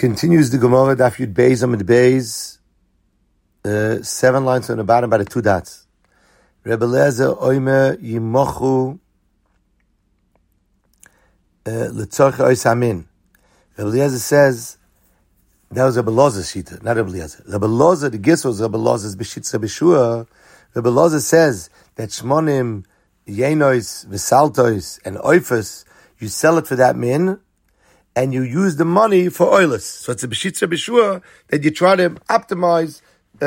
Continues the Gemara, Daf Yud Beis Amud Beis, 7 lines on the bottom by the 2 dots. Rebbe Eliezer Oimer Yimochu L'Tzorche Ois Hamin. Rebbe Eliezer says, that was Rebbe Elazar's shita, not Rebbe Eliezer. Rebbe Elazar, the Gis was Rebbe Elazar's B'shitza B'shua. Rebbe Elazar says that Shmonim, Yenois, V'saltois, and Oifus, you sell it for that min, and you use the money for oilers. So it's a b'shitza b'shua that you try to optimize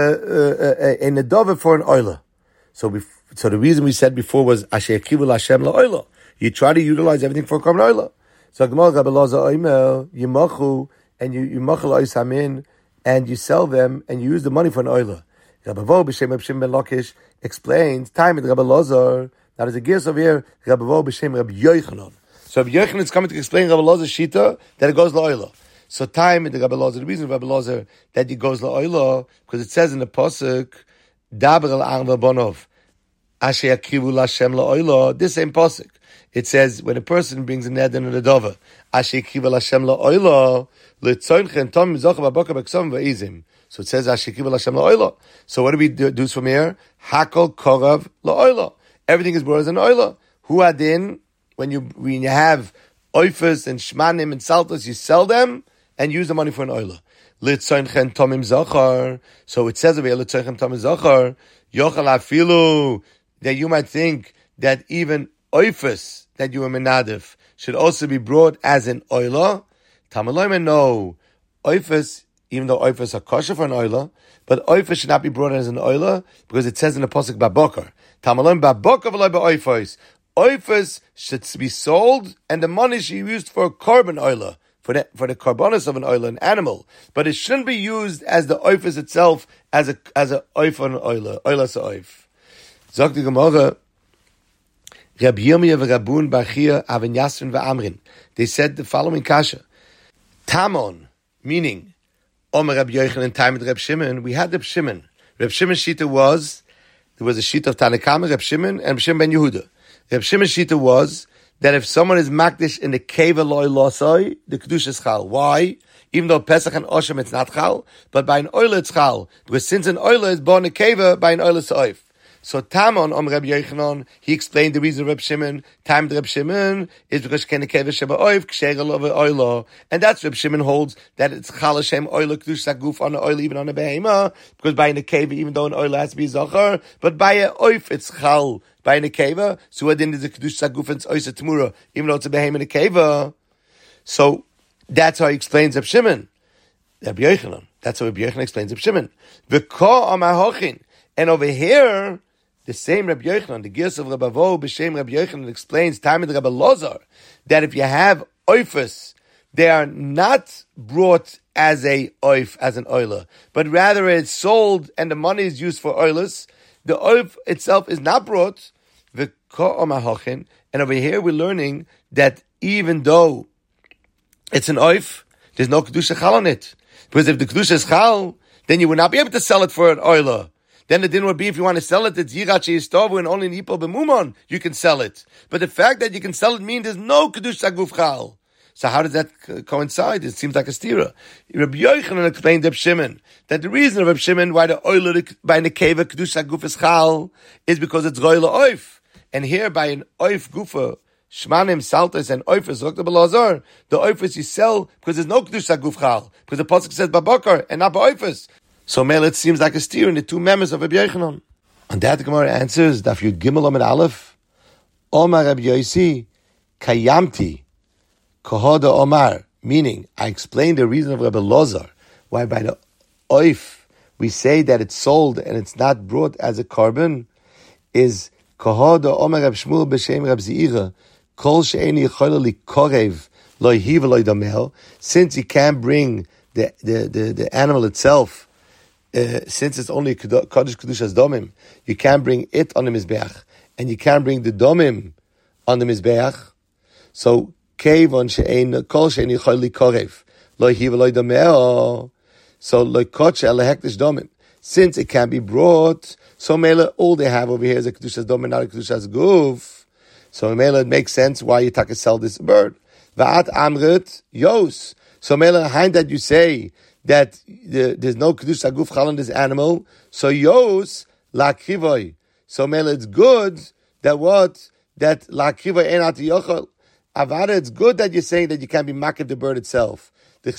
a nedova for an oiler. So the reason we said before was asher kivul Hashem la'oiler. You try to utilize everything for a common oiler. So Gemara Rebbe Elazar Oimer yimachu, and you machal ois hamin, and you sell them and you use the money for an oiler. Rabbi Vo b'shem Reb Shimon ben Lakish explains time with Rebbe Elazar. Now there's a gears over here. Rabbi Vo b'shem Reb Yochanan. So Rabbi Yochanan is coming to explain Rebbe Elazar's shita that it goes la'oila. So time in the Rebbe Elazar, the reason Rebbe Elazar that it goes la'oila, because it says in the pasuk, Daber el arva bonov, asher yakrivu l'Hashem la'oila. This same pasuk, it says when a person brings a neder and a dover, asher yakrivu l'Hashem la'oila, le'tzoinchen tom mizocha v'abokah b'ksom v'izim. So it says asher yakrivu l'Hashem la'oila. So what do we do from here? Hakol korav la'oila. Everything is brought as an oila. Hu adin. When you have oifus and shmanim and saltos, you sell them and use the money for an oila. Litzoinchen tomim zachar. So it says over here, litzoinchen tomim zachar, yochal afilu, that you might think that even oifus that you are menadif should also be brought as an oila. Tamaloyman, no. Oifus, even though oifus are kosher for an oila, but oifus should not be brought as an oila because it says in the pasuk babokar. Tamaloyman babokar v'loy ba'oifos. Oifus should be sold, and the money should be used for carbon oiler, for the carbonis of an oiler, an animal. But it shouldn't be used as the oifus itself, as a oif on an oiler oif. Zog the Gemara, Reb Yirmiyah v'Rabun Bachia Aven Yasrin v'Amrin. They said the following kasha: Tamon, meaning Omer Reb Yochanan in time with Reb Shimon. We had Reb Shimon. Reb Shimon's shita was there was a shita of Tanakama, Reb Shimon, and Reb Shimon ben Yehuda. Reb Shimon's shita was that if someone is makdish in the keva loy losoi, the kedusha is chal. Why? Even though Pesach and Oshem it's not chal, but by an oiler it's chal. Because since an oiler is born a keva, by an oiler it's oif. So Tamon, Reb Yochanan, he explained the reason Reb Shimon, time Reb Shimon, is because ken the keva sheba oif, kshegal over oiler. And that's Reb Shimon holds that it's chal Hashem oiler kedusha guf on the oiler, even on a behema, because by an keva, even though an oiler has to be zachar, but by a oif it's chal. By in a keva, so then there's a kedusha saguf and oisa temura, even though it's a behem in a keva. So that's how he explains Reb Shimon. Reb Yochanan. That's how Reb Yochanan explains Reb Shimon. V'ko amar hochin. And over here, the same Reb Yochanan, the gears of Rebbe Vo b'shem Reb Yochanan explains time in the Rebbe Elazar that if you have oifus, they are not brought as a oif, as an oiler, but rather it's sold and the money is used for oilers. The oif itself is not brought. And over here we're learning that even though it's an oif, there's no kedusha chal on it. Because if the kedusha is chal, then you would not be able to sell it for an oiler. Then the din would be if you want to sell it, it's yirat sheyistovu and only in ipo b'mumon you can sell it. But the fact that you can sell it means there's no kedusha guf chal. So how does that coincide? It seems like a stira. Rabbi Yochanan explained to Reb Shimon that the reason of Reb Shimon why the oiler by the keva kedusha guf is chal is because it's roiler oif. And here by an oif gufa, shmanim, saltas, and oifus, Dr. Belazar, the oifus you sell because there's no kedusha guf chal, because the pasuk says babakar and not ba'oifus. So mele it seems like a steer in the two members of Rabbi Yochanan. And that the Gemara answers, Daf Yud Gimel Amud Aleph, Omar Rabbi Yosi, Kayamti, Kohoda Omar, meaning I explained the reason of Rabbi Elazar, why by the oif we say that it's sold and it's not brought as a carbon, is Kohoda Omer Reb Shmuel b'shem Reb Zeira, Kol she'eni yichola likorev lo hiv lo damel. Since you can't bring the animal itself, since it's only kodesh kedushas domim, you can't bring it on the mizbeach, and you can't bring the domim on the mizbeach. So kevon she'en kol she'eni yichola likorev lo hiv lo damel. So lo kotche ele hektish domim. Since it can be brought, so Mela, all they have over here is a Kedushas Dom and not a Kedushas Guf. So Mela, it makes sense why you take sell this bird. Va'at Amrit Yos. So Mela, behind that you say that there's no Kedusha Guf Chal on this animal, so Yos La'Krivoi. So Mela, it's good that what? That La'Krivoi Ein Ati Yochel. Avada, it's good that you're saying that you can't be makiv the bird itself. The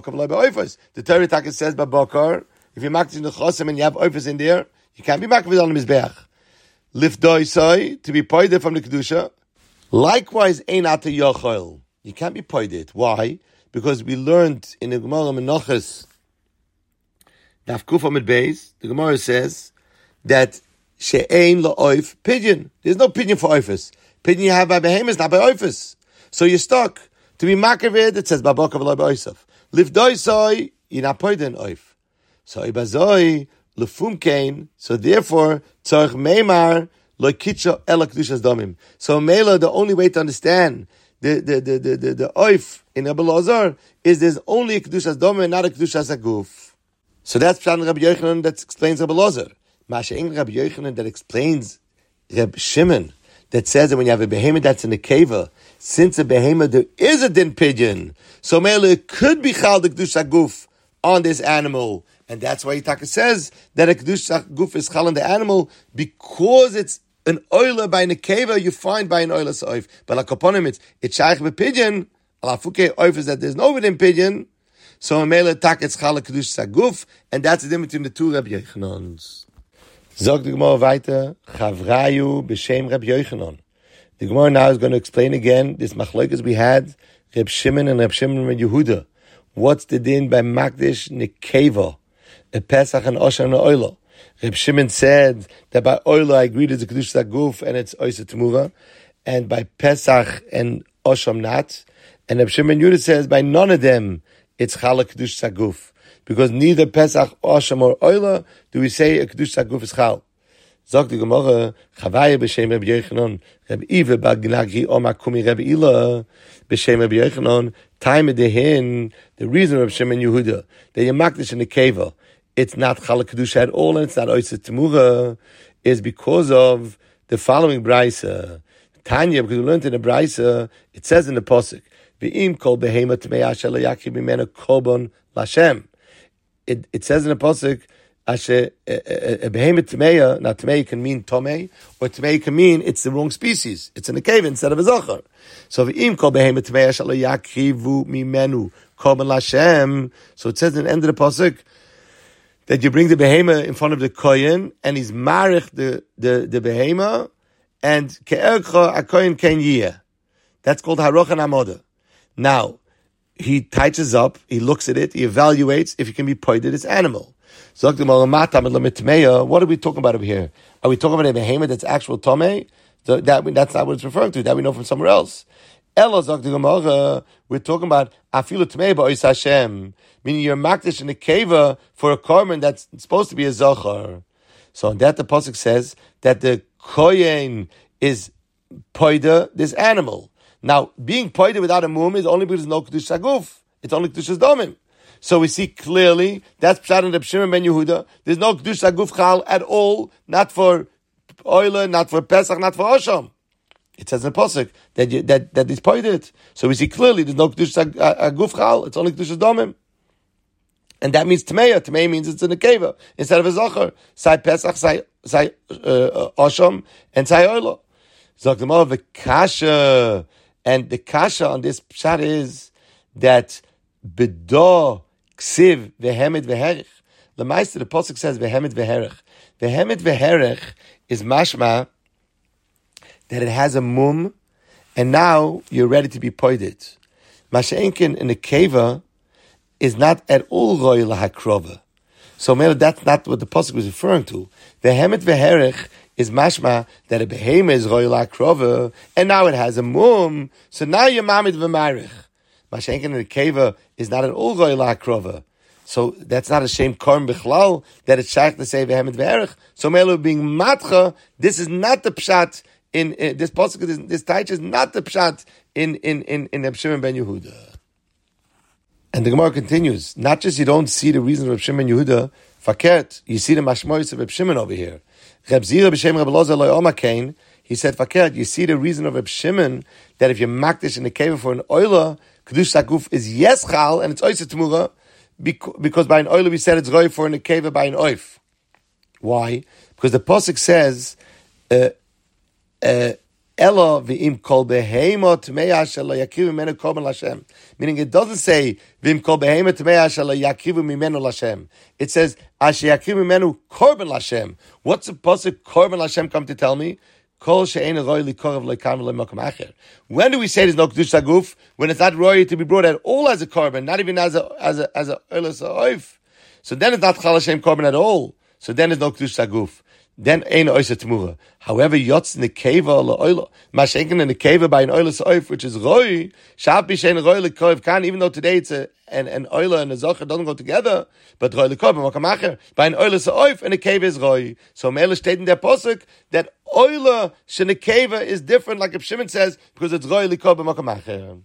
Torah Taka says Babakar, if you're makiv in the chosim and you have oifas in there, you can't be makiv on the mizbeach. Lifdoisai, to be poided from the kedusha. Likewise, ein ata yochel. You can't be poided. Why? Because we learned in the Gemara Menachos, Daf Kuf Amud Beis, the Gemara says that she'ein la'oif pidyon. There's no pidyon for oifas. Pidyon you have by behemoths, not by oifas. So you're stuck. To be makavid, it says babaka v'lo ba'oisav. Livdoisai, you're not poided in oif. So ibazoi lefum kain. So therefore, tzarich meimar lo kitcha ela kedushas damim. So mela, the only way to understand the oif in Abel Lazar is there's only a kedushas damim and not a kedushas aguf. So that's Pshat Rabbi Yochanan that explains Abel Lazar. Masha'ing Rabbi Yochanan that explains Reb Shimon that says that when you have a behemoth that's in a keva, since a behemoth there is a din pidyon, so mele it could be chal the kedusha guf on this animal, and that's why Yitaka says that a kedusha guf is chal on the animal because it's an oila by a keva you find by an oila soif. But like upon him, it's shaykh bepidyon. Alafuke oif is that there's no within pidyon, so mele tak it's chal kedusha guf, and that's the difference between the two Rabbi Yochanans. Zog the Gemara weiter, Chavrayu b'shem Reb Yochanan. The Gemara now is going to explain again this machlokes we had, Reb Shimon and Yehuda. What's the din by Makdish Nekeva, a Pesach and Osher and Oila? Reb Shimon said that by Oila I agreed it's a Kedush Zaguf and it's Oysa Temura, and by Pesach and Osher not. And Reb Shimon Yehuda says by none of them it's Chala Kedush Zaguf. Because neither Pesach, Osham, or Oila do we say a Kedush Saguf is Chal. Zog the Gemara, Chavaya b'shem Rabbi Yochanan, Rabbi Iva b'gnagri Omar Kumi Rabbi Ila b'shem Rabbi Yochanan, time of the hin, the reason of Shimon Yehuda, that you're makdish in the keva, it's not Chal Kedusha at all, and it's not Oysa Temura, is because of the following Braisa. Tanya, because we learned in the Braisa, it says in the Pasuk, V'im kol behema tmei asher lo yakri b'mena kobon l'Hashem. It says in the pasuk, "Asher a behemoth tmeya." Now tmeya can mean tomei, or tmeya can mean it's the wrong species. It's in a cave instead of a zachar. So v'im kol behemoth tmeya shalo yakrivu mimenu korban l'Hashem. So it says in the end of the pasuk that you bring the behemoth in front of the kohen, and he's marich the behemoth, and ke'ercha a kohen ken yiyeh. That's called harocha namoda. Now, he touches up, he looks at it, he evaluates if he can be poided this animal. So, what are we talking about over here? Are we talking about a behemoth that's actual tomei? That's not what it's referring to. That we know from somewhere else. We're talking about afilu tomei ba'os Hashem, meaning you're makdish in the keva for a korban that's supposed to be a zachar. So, on that the pasuk says that the kohen is poida this animal. Now, being poided without a mum is only because there's no Kedush Saguf. It's only Kedushas Domim. So we see clearly, that's Pshat and Reb Shimon ben Yehuda. There's no Kedush Saguf Chal at all, not for Oila, not for Pesach, not for Osham. It says in the Pasuk that he's poided. So we see clearly there's no Kedush Saguf Chal, it's only Kedushas Domim. And that means Tmeya. Tmeya means it's in a keva instead of a Zachar. Sai Pesach, sai Osham, and sai Oila. Zog the Gemara v'kasha. And the kasha on this pshat is that bedo ksiv vehemet veherich. The Meister, the pasuk says vehemet veherich. Vehemet veherich is mashma that it has a mum, and now you're ready to be poided. Masha'enkin in the keva is not at all royal hakrova. So maybe that's not what the pasuk was referring to. Vehemet veherich is mashma that a behemoth is royal akrova, and now it has a mum, so now you're mamid v'marich. Mashenkin in the keva is not at all royal akrova. So that's not a shame korm bichlal, that it's shaykh to say vehemoth v'erich. So melu being matcha, this is not the pshat in this pasuk, this taich is not the pshat in Reb Shimon ben Yehuda. And the Gemara continues, not just you don't see the reason of Reb Shimon ben Yehuda, fakert, you see the mashmois of Reb Shimon over here. Reb Zira b'shem Reb Elazar lo omakain. He said, "Fakert, you see the reason of Reb Shimon that if you're makdish in the cave for an oila, Kedusha Guf is Yeschal, and it's Oisa Tmura, because by an oil we said it's Roy for an Akeva by an Oif. Why? Because the Pasuk says, Elo v'im kol behema tmeya shelo yakivu mimenu korban Lashem. Meaning it doesn't say v'im kol behema tmeya shelo yakivu mimenu Lashem. It says asher yakivu mimenu korban Lashem. What's the pasuk korban Lashem come to tell me? Kol she'ein roy likorav leikam lemakam acher. When do we say there's no kedusha guf? When it's not roy to be brought at all as a korban, not even as a oilus oif. So then it's not chal Hashem korban at all. So then there's no kedusha guf. Then ain't oisa tmura. However, yotz in the keva la'oila, mashenken in the keva by an oilus oif, which is roy, shab bishen roy lekorav kan. Even though today it's an oila and a zocher doesn't go together, but roy lekorav makamacher by an oilus oif and the keva is roy. So Mele stated in their posuk that oila shenekeva is different, like if Shimon says, because it's roy lekorav makamacher.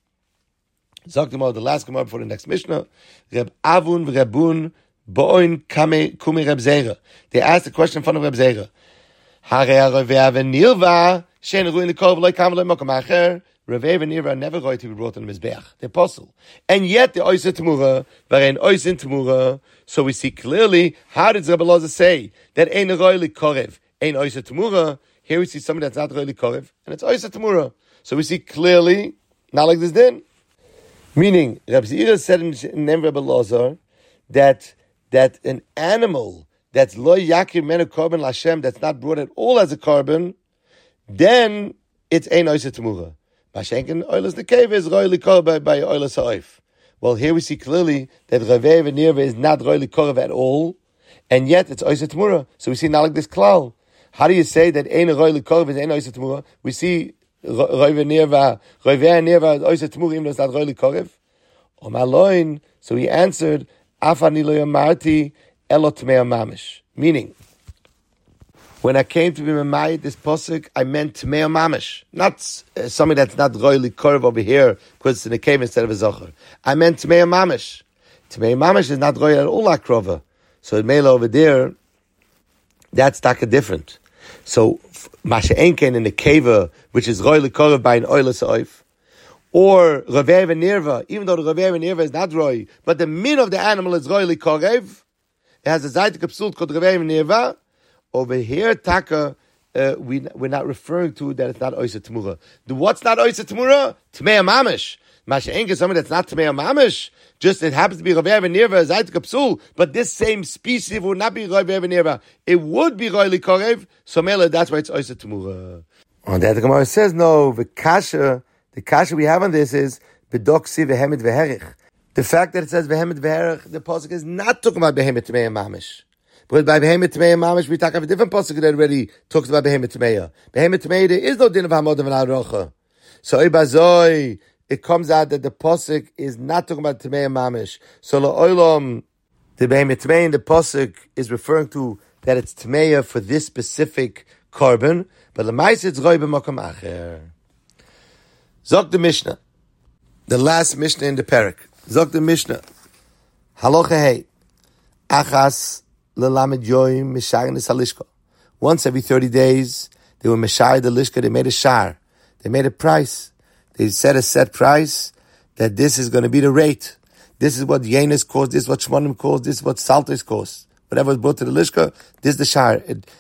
Zok the last gemara for the next Mishnah. Reb Avun v'Rebun Bo'oin kumi Reb Zera. They asked the question in front of Reb Zera. Harei Raveh v'Nirva shein ruin lekorav lo kam lo makam acher. Raveh v'Nirva are never going to be brought on the mizbeach, the apostle, and yet the oisa tmura, v'rein oisin tmura. So we see clearly how did Rebbe Loza say that ein roy lekorav, ein oisa tmura. Here we see something that's not roy lekorav, and it's oisa tmura. So we see clearly not like this then. Meaning, Reb Zera said in name Rebbe Loza that an animal that's lo yakir menu korban Lashem, that's not brought at all as a korban, then it's ein oisa tmura. Mashenken oilas the cave is roy likor by oilas ha'oif. Well, here we see clearly that Raveh v'Nirva is not roy likor at all, and yet it's oisa tmura. So we see not like this klal. How do you say that ein roy likor is ein oisa tmura? We see Raveh v'Nirva is oisa tmura even though it's not roy likor. Omaloin. So he answered, Afani lo yamarti elo tmei mamish. Meaning, when I came to be Mamayit, this posuk, I meant tmei mamish, not something that's not royally curved over here because it's in a cave instead of a zocher. I meant tmei mamish. Tmei mamish is not royal at all akrova. So it made over there, that's taka different. So mashe enken in the cave, which is royally curved by an oilus oif. Or Raveh v'Nirva, even though the Raveh v'Nirva is not roy, but the min of the animal is roy likorev. It has a zayt kapsult called Raveh v'Nirva. Over here, taka, we're not referring to that it's not oisa tmura. What's not oisa tmura? Tmei mamish. Mashenk is something that's not tmei mamish. Just it happens to be Raveh v'Nirva, zayt kapsul, but this same species would not be Raveh v'Nirva. It would be roy likorev. So mele, that's why it's oisa tmura. On that, the Gemara says no. The kasha we have on this is bedoksi v'hemit v'herich. The fact that it says v'hemit v'herich, the pasuk is not talking about behemit tmei mamish. Because by behemit tmei mamish, we talk about a different pasuk that already talks about behemit tmei. Behemit tmei, there is no din of hamod of an arocha. So ibazoi, it comes out that the pasuk is not talking about tmei mamish. So la'olam, the behemit tmei in the pasuk is referring to that it's tmei for this specific korban, but l'mais it's roy b'makom acher. Zok the Mishnah, the last Mishnah in the parak. Zok the Mishnah, halacha hey, achas lelamed yoim mishar nesalishka. Once every 30 days, they were mishar the lishka. They made a shar. They made a price. They set a set price that this is going to be the rate. This is what yenis cost. This is what shmonim cost. This is what saltos cost. Whatever was brought to the lishka, this is the shar.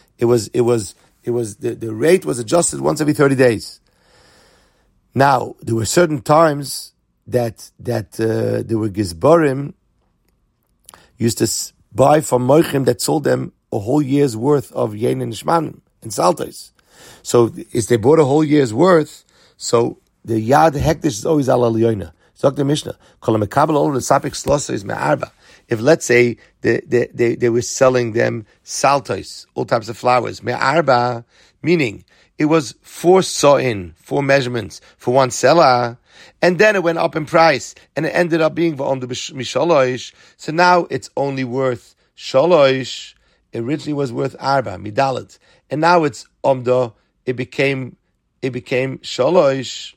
The rate was adjusted once every 30 days. Now, there were certain times that there were gizbarim used to buy from moichim that sold them a whole year's worth of yen and shmanim and saltos. So, if they bought a whole year's worth, so the yad hektish is always al aliyona. So, the Mishnah, kol mekabel all the sapik slosa is me'arba. If let's say they were selling them saltos, all types of flowers, me'arba, meaning it was 4 sa'in, 4 measurements for one seller, and then it went up in price, and it ended up being v'om de mishalosh. So now it's only worth shalosh. It originally was worth arba midalet, and now it's omdo. It became shalosh.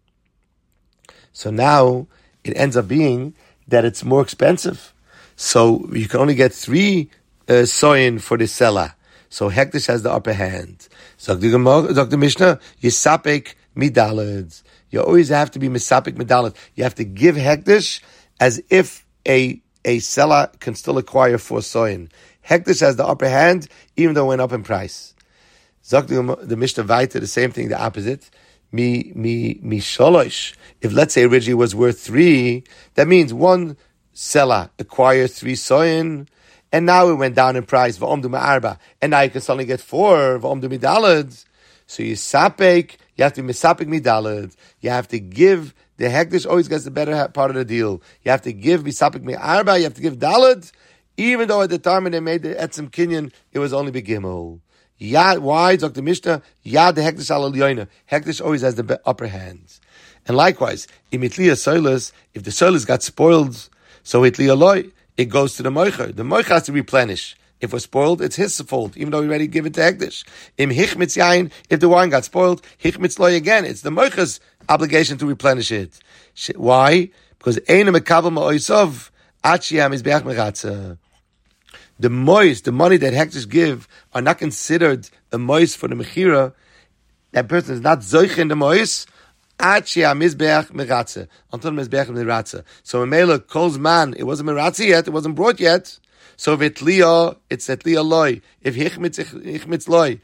So now it ends up being that it's more expensive. So you can only get 3 sa'in for the seller. So hektish has the upper hand. Zok the Mishnah, Yisapek midaleds. you always have to be misapik medalit. You have to give hektish as if a seller can still acquire 4 soyin. Hektish has the upper hand, even though it went up in price. Zok the Mishnah Vayta, the same thing, the opposite. Mi sholosh. If let's say originally was worth 3, that means one seller acquired 3 soyin, and now it went down in price. V'omdu ma'arba, and now you can suddenly get 4. V'omdu midalad. So you sapek, you have to be misapek midalad. You have to give. The hektish always gets the better part of the deal. You have to give misapek mi'arba. You have to give dalad, even though at the time when they made the etzem kinyan, it was only begimel. Yad, why? Dr. Mishnah, Yad the hektish al elyoina. Hektish always has the upper hand. And likewise, imitliya soilus, if the soilus got spoiled, so itliya loy, it goes to the moicher. The moicher has to replenish. If we're spoiled, it's his fault, even though we already give it to hektish. Im hichmitz yain, if the wine got spoiled, hichmitz loy again. It's the moicher's obligation to replenish it. Why? Because eina mekabel ma'oisov, achiyam is be'ach meratza. The mois, the money that hektish give, are not considered a mois for the mechira. That person is not zoich in the mois, achiyam is be'ach meratza, until the mizbeach meratza. So in Mela, Kol's man, it wasn't meratza yet, it wasn't brought yet. So if it's liya, it's at liya loy. If hichmitz loy,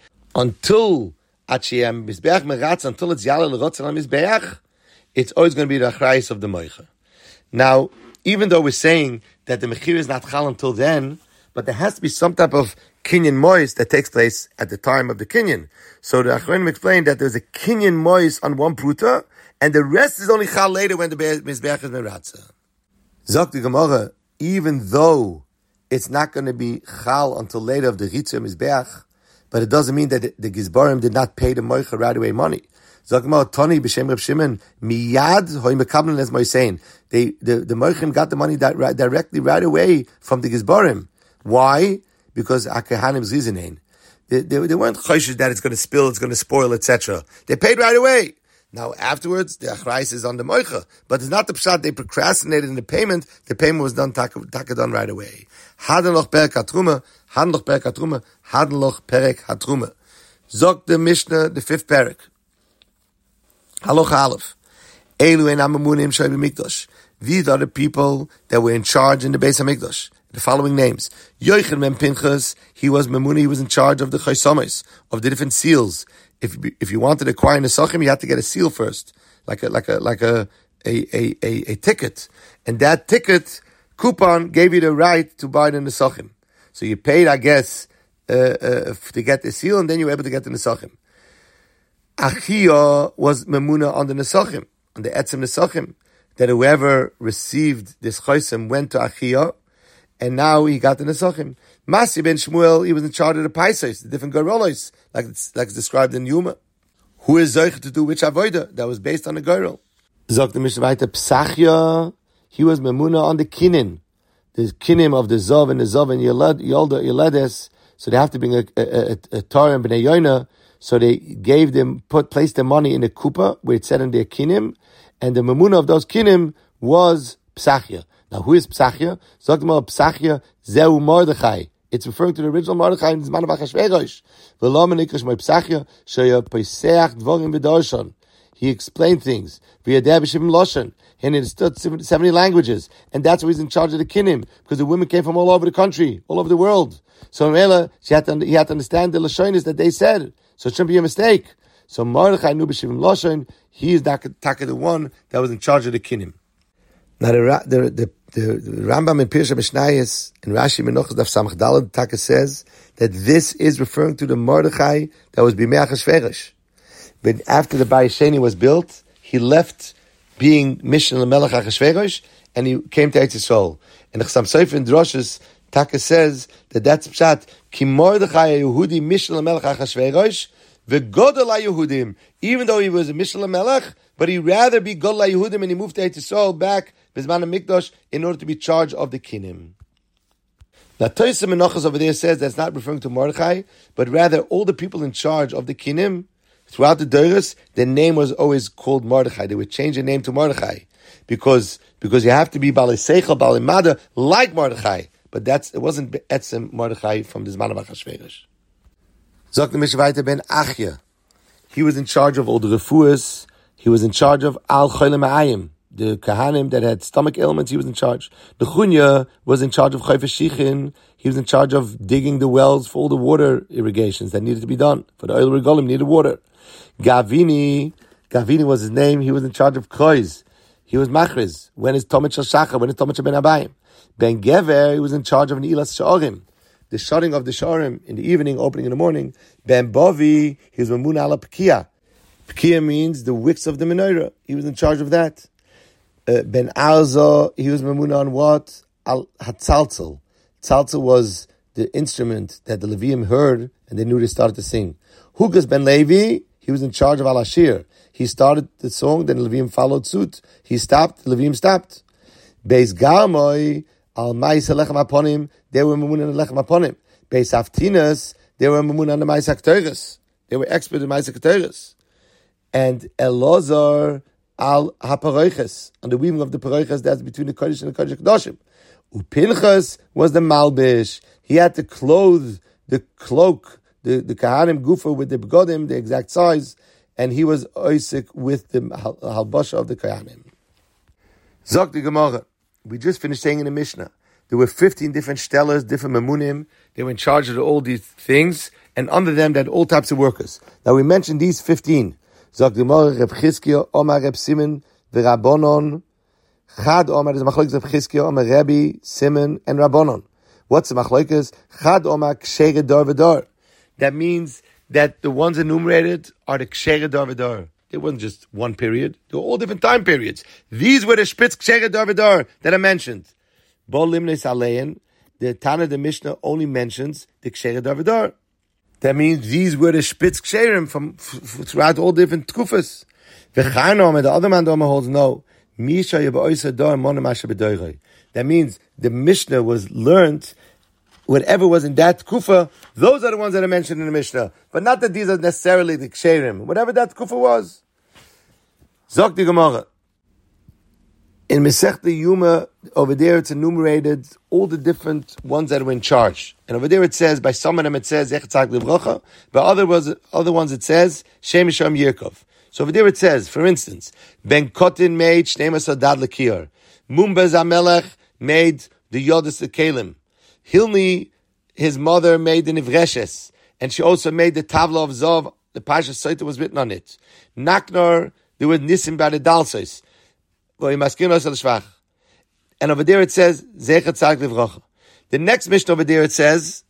until achiyam mizbeach meratza, until it's yalel l'rotz on mizbeach, it's always going to be the achrayis of the moicha. Now, even though we're saying that the mechira is not chal until then, but there has to be some type of kinyan mois that takes place at the time of the kinyan. So the Achronim explained that there's a kinyan mois on one pruta, and the rest is only chal later when the mizbeach is meratza. Zok the Gemara, even though it's not going to be chal until later of the ritzah mizbeach, but it doesn't mean that the Gizbarim did not pay the moicha right away money. Zok Gemara, Toni b'shem Reb Shimon, miyad hoy mekablen as moisein. The moichim got the money directly right away from the Gizbarim. Why? Because akahanim's reasoning. They weren't choishes that it's going to spill, it's going to spoil, etc. They paid right away. Now afterwards, the achrayis is on the moicha, but it's not the pshat. They procrastinated in the payment. The payment was done taka done right away. Haden loch perek hatruma, haden loch perek hatruma, haden loch perek hatruma. Zok the Mishnah, the 5th perek. Halocha aleph. Elu en amamunim shoy b'mikdash. These are the people that were in charge in the Beis HaMikdash. The following names: Yochanan ben Pinchas, he was Memuni, he was in charge of the chaysamis, of the different seals. If you wanted to acquire nesachim, you had to get a seal first, like a ticket, and that ticket coupon gave you the right to buy the nesachim. So you paid, I guess, to get the seal, and then you were able to get the nesachim. Achia was Memuna on the nesachim, on the etzem nesachim, that whoever received this chaysim went to Achia, and now he got the nesachim. Masi ben Shmuel, he was in charge of the paisos, the different gorolos, like it's described in Yuma. Who is zoich to do which avodah? That was based on the gorol. Zok the Mishnah Vayta, Psachia, he was memuna on the kinin, of the zov and yolda. So they have to bring a Torah and bnei Yoina. So they placed their money in a kupa where it said in their kinim, and the memuna of those kinim was Psachia. Now, who is Psachia? Zokma Psachia Zeu Mordechai. It's referring to the original Mordechai in Zman of Achashverosh. V'lo menikash my Psachia sheya poiseach dvorim b'doshon. He explained things. V'yadeh b'shivim loshen. He understood 70 languages, and that's why he's in charge of the kinim, because the women came from all over the country, all over the world. So Mela, he had to understand the lashonis that they said. So it shouldn't be a mistake. So Mordechai knew b'shivim loshen. He is the one that was in charge of the kinim. Now the Rambam in Pirsha Mishnayos and Rashi Menachos Daf Samach Daled Taka says that this is referring to the Mordechai that was Bimei Achashverosh. But after the Bayis Sheni was built, he left being Mishnah L'Melech Achashverosh and he came to Eretz Yisrael. And the Chassam Sofer in Droshes Taka says that that's pshat Ki Mordechai Yehudi Mishnah L'Melech Achashverosh v'Godol HaYehudim. Even though he was a Mishnah L'Melech, but he rather be Godol HaYehudim, and he moved to Eretz Yisrael back Bizman HaMikdash in order to be charged of the kinim. Now Tosafos Menachos over there says that's not referring to Mordechai, but rather all the people in charge of the kinim throughout the Doros, their name was always called Mordechai. They would change their name to Mordechai because you have to be Balei Seichel, Balei Mada like Mordechai, but it wasn't Etzem Mordechai from the Zman of Achashverosh. Zok the Mishnah Vayta ben Achia, he was in charge of all the refuahs. he was in charge of Al Cholim Ayim. The Kahanim that had stomach ailments, he was in charge. The Chunya was in charge of Chayfesh Shichin. He was in charge of digging the wells for all the water irrigations that needed to be done. For the oil regolim needed water. Gavini was his name. He was in charge of Krois. He was Machriz. When is Tomet Shal Shachar? When is Tomet Shal Ben Abayim? Ben Gever, he was in charge of an Ilas Sha'arim. The shutting of the Sha'arim in the evening, opening in the morning. Ben Bovi, he was Mamun ala Pekiah. Pekiah means the wicks of the menorah. He was in charge of that. Ben Arza, he was Mamun on what? Al Hatzalzel. Tzalzel was the instrument that the Leviim heard and they knew they started to sing. Hugas Ben Levi, he was in charge of Al Ashir. He started the song, then the Leviim followed suit. He stopped, the Leviim stopped. Beis Garmoi, Al Mais Lechem Aponim, they were Mamun on Lechem Aponim. Beis Aftinas, they were Mamun on the Mais HaKteres. They were expert in Mais HaKteres. And Elazar, Al HaParoiches, on the weaving of the Paroiches, that's between the Kodesh and the Kodesh HaKadoshim. Upinchas was the Malbish. He had to clothe the cloak, the Kahanim Gufa with the Begodim, the exact size, and he was Oisik with the Halbasha of the Kahanim. Zok the Gemara. We just finished saying in the Mishnah, there were 15 different stellars, different Mamunim. They were in charge of all these things, and under them they had all types of workers. Now we mentioned these 15. Zok the Gemara, Reb Chizkiya, Omar Reb Simon, the Rabbonon, Chad Omar is Machlokes of Chizkiya, Omar Rebbe, Simon, and Rabbonon. What's the Machlokes? Chad Omar Kshere Dor V'Dor. That means that the ones enumerated are the Kshere Dor V'Dor. It wasn't just one period. They were all different time periods. These were the Spitz Kshere Dor V'Dor that I mentioned. Bo Limnes Alein, the Tana the Mishnah only mentions the Kshere Dor V'Dor. That means these were the Spitz Ksherim from throughout all different Tkufas. V'Charnom, the other man holds no. That means the Mishnah was learned, whatever was in that kufa, those are the ones that are mentioned in the Mishnah. But not that these are necessarily the ksherim. Whatever that kufa was. Zok the Gemara. In Masechta Yuma, over there it's enumerated all the different ones that were in charge. And over there it says, by some of them it says, Zechatzak Livrocha. By other ones it says, Shem Yisham Yirkov. So over there it says, for instance, Ben Kotin made Shneimas Adad Lekir. Mumbez Amelech made the Yodas Kelim. Hilni, his mother, made the Nivreshes. And she also made the Tavla of Zov. The Pasha Saita was written on it. Naknor, there was Nisim by the Dalsos. And over there it says, Zechat Tzarek Livrocha. The next Mishnah over there it says,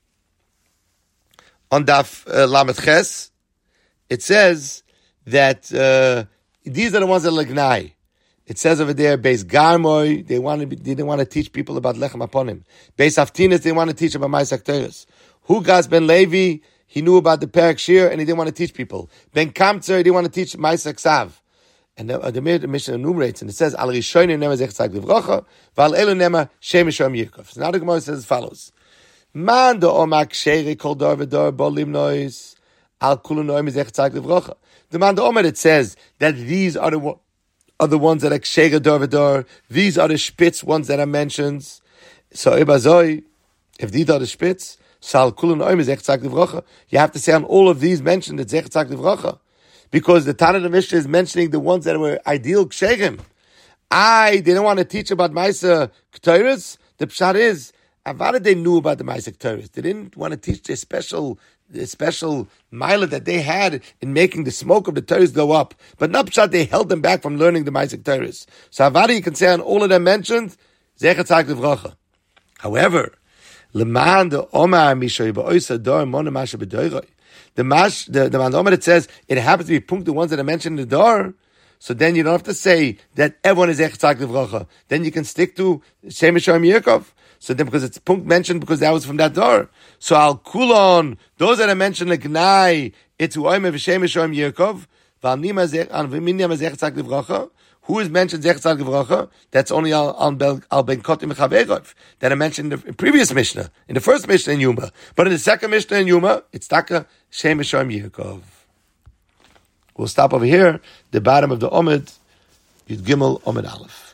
on Daf Lamed Ches, it says, that these are the ones that are Lagnai. It says over there, Beis Garmoi, they didn't want to teach people about Lechem Aponim. Beis Aftinas, they want to teach about Mais HaKteres. Hugas Ben Levi, he knew about the Perek Shir, and he didn't want to teach people. Ben Kamtzer, he didn't want to teach Mais HaKsav. And the Mishnah enumerates, and it says, Al Rishonim nema Zech Tzag Livrocha, Val Elu nema Shem Yishom Yirkov. So now the Gemara says as follows. Man do omak sheiri kol dor v'dor bo limnois, al kulu noim Zech Tzag Livrocha. The man the Omer, it says that these are the ones that are Ksheira Dor V'Dor. These are the Spitz ones that are mentioned. So Ibazoi, if these are the Spitz, Sal Kulun Oim is Zech Tzak Livrocha. You have to say on all of these mentioned that Zech Tzak Livrocha. Because the Tana of the Mishnah is mentioning the ones that were ideal Ksherim. They didn't want to teach about Maisa Ketores. The Pshat is, how did they knew about the Maisa Ketores? They didn't want to teach the special mila that they had in making the smoke of the Torahs go up. But not pshat, they held them back from learning the Maasik Torahs. So Havadi, you can say on all of them mentioned, Zechat Tzarek Livrocha. However, Leman the Omar Mishoy Ba'oisa Dor Mona Masha B'Doiroi. The Man Omar that says it happens to be Punk, the ones that are mentioned in the Dor. So then you don't have to say that everyone is Zechat Tzarek Livrocha. Then you can stick to Shem Yishom Yirkov. So then, because it's Punk mentioned, because that was from that door. So Al Kulon, those that I mentioned, like Gnai, it's Uoime V'Shem Yishom Yirkov, Val Nima V'Minyam Zechat Tzarek Livrocha. Who is mentioned Zechat Tzarek Livrocha? That's only Al Ben Kotim Mechaverov that I mentioned in the previous Mishnah, in the first Mishnah in Yuma. But in the second Mishnah in Yuma, it's Taka Shem Yishom Yirkov. We'll stop over here, the bottom of the Omid, Yud Gimel Omid Aleph.